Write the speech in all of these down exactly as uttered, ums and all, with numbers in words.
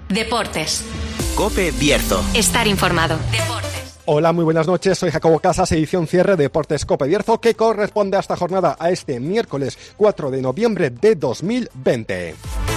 Deportes. COPE Bierzo. Estar informado. Deportes. Hola, muy buenas noches. Soy Jacobo Casas, edición cierre de Deportes COPE Bierzo, que corresponde a esta jornada, a este miércoles cuatro de noviembre de dos mil veinte.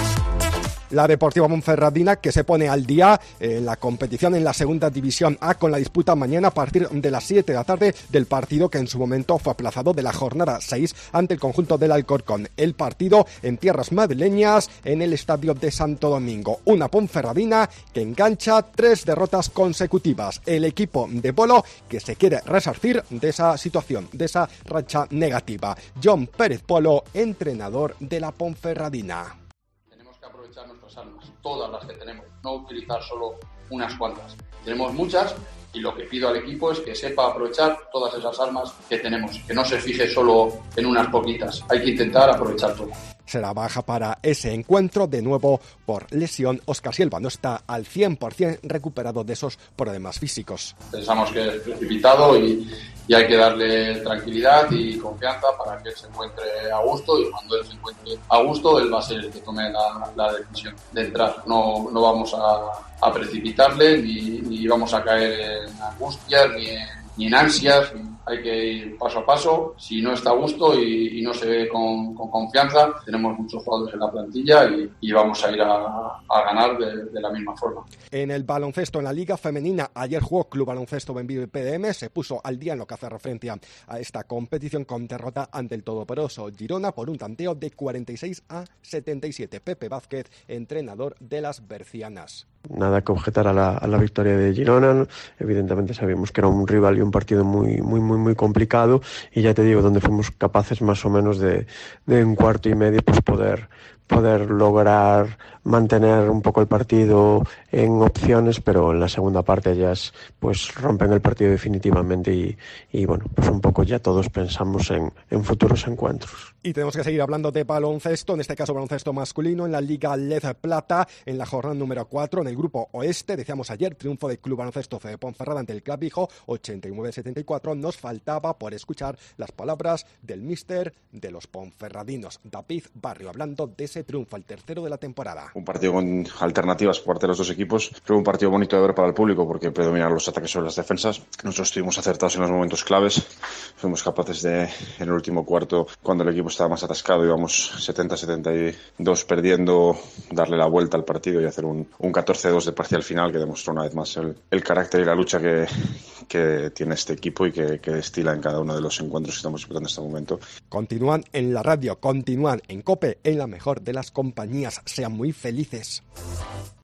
La Deportiva Ponferradina, que se pone al día en la competición en la segunda división A, con la disputa mañana a partir de las siete de la tarde del partido que en su momento fue aplazado de la jornada seis ante el conjunto del Alcorcón. El partido en tierras madrileñas, en el estadio de Santo Domingo. Una Ponferradina que engancha tres derrotas consecutivas. El equipo de Polo que se quiere resarcir de esa situación, de esa racha negativa. John Pérez Polo, entrenador de la Ponferradina. Aprovechar nuestras armas, todas las que tenemos, no utilizar solo unas cuantas. Tenemos muchas y lo que pido al equipo es que sepa aprovechar todas esas armas que tenemos, que no se fije solo en unas poquitas, hay que intentar aprovechar todo. Será baja para ese encuentro, de nuevo por lesión. Óscar Silva no está al cien por ciento recuperado de esos problemas físicos. Pensamos que es precipitado y, y hay que darle tranquilidad y confianza para que él se encuentre a gusto, y cuando él se encuentre a gusto, él va a ser el que tome la, la decisión de entrar. No, no vamos a, a precipitarle ni, ni vamos a caer en angustias ni en, ni en ansias. Hay que ir paso a paso. Si no está a gusto y, y no se ve con, con confianza, tenemos muchos jugadores en la plantilla y, y vamos a ir a, a ganar de, de la misma forma. En el baloncesto, en la Liga Femenina, ayer jugó Club Baloncesto Benvido y P D M, se puso al día en lo que hace referencia a esta competición con derrota ante el todopoderoso Girona por un tanteo de cuarenta y seis a setenta y siete. Pepe Vázquez, entrenador de las bercianas. Nada que objetar a la, a la victoria de Girona. Evidentemente sabíamos que era un rival y un partido muy muy muy muy complicado, y ya te digo, donde fuimos capaces más o menos de, de un cuarto y medio pues poder poder lograr mantener un poco el partido en opciones, pero en la segunda parte ellas pues rompen el partido definitivamente y, y bueno, pues un poco ya todos pensamos en, en futuros encuentros. Y tenemos que seguir hablando de baloncesto, en este caso baloncesto masculino, en la Liga L E D Plata, en la jornada número cuatro, en el grupo Oeste. Decíamos ayer, triunfo del Club Baloncesto C de Ponferrada ante el Club Vigo, ochenta y nueve a setenta y cuatro. Nos faltaba por escuchar las palabras del míster de los ponferradinos, David Barrio, hablando de ese triunfo, el tercero de la temporada. Un partido con alternativas por parte de los dos equipos, pero un partido bonito de ver para el público porque predominaron los ataques sobre las defensas. Nosotros estuvimos acertados en los momentos claves, fuimos capaces de, en el último cuarto, cuando el equipo estaba más atascado, íbamos setenta a setenta y dos perdiendo, darle la vuelta al partido y hacer un, un catorce a dos de parcial final, que demostró una vez más el, el carácter y la lucha que, que tiene este equipo y que, que destila en cada uno de los encuentros que estamos disputando en este momento. Continúan en la radio, continúan en COPE, en la mejor de las compañías. Sean muy felices.